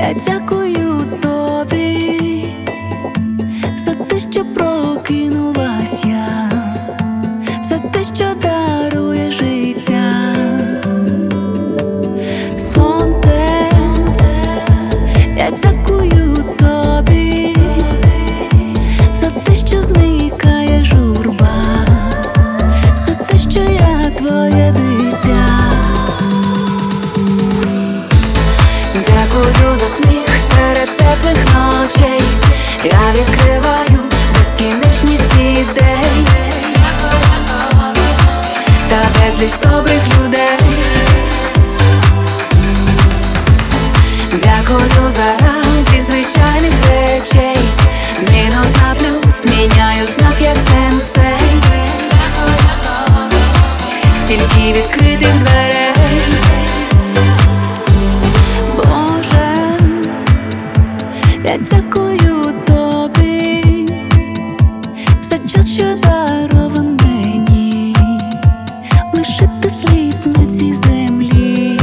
Я дякую тобі за те, що прокинулась я, за те, що дарує життя. Сонце, я дякую тобі за те, що зникає журба, за те, що я твоє дитя. Дякую за сміх серед теплих ночей. Я відкриваю безкінечність ідей та безліч добрих людей. Дякую за радість звичайних речей. Мінус на плюс міняю в знак, як сенсей. Стільки відкритих дверей. Я дякую тобі за час, що дарований мені, лишити слід на цій землі.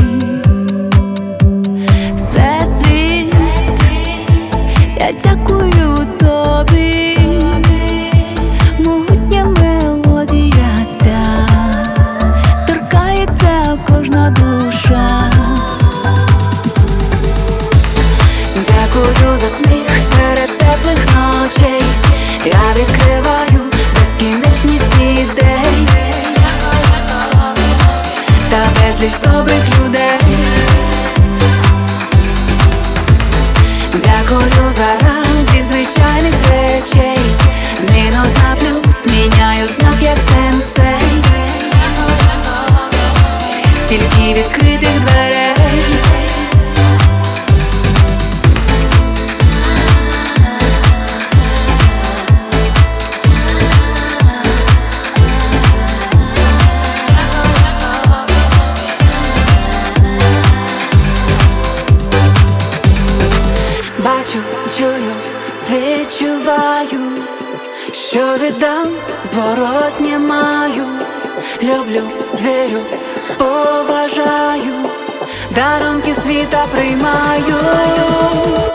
Всесвіт, я дякую тобі, могутня мелодія ця торкається кожна душа. Дякую за сміх серед теплих ночей. Я відкриваю безкінечність ідей та безліч добрих людей. Дякую за радість звичайних речей. Мінус на плюс міняю в знак, як сенсей. Стільки відкритих дверей. Бачу, чую, відчуваю, що віддам, зворотнє маю. Люблю, вірю, поважаю, дарунки світа приймаю.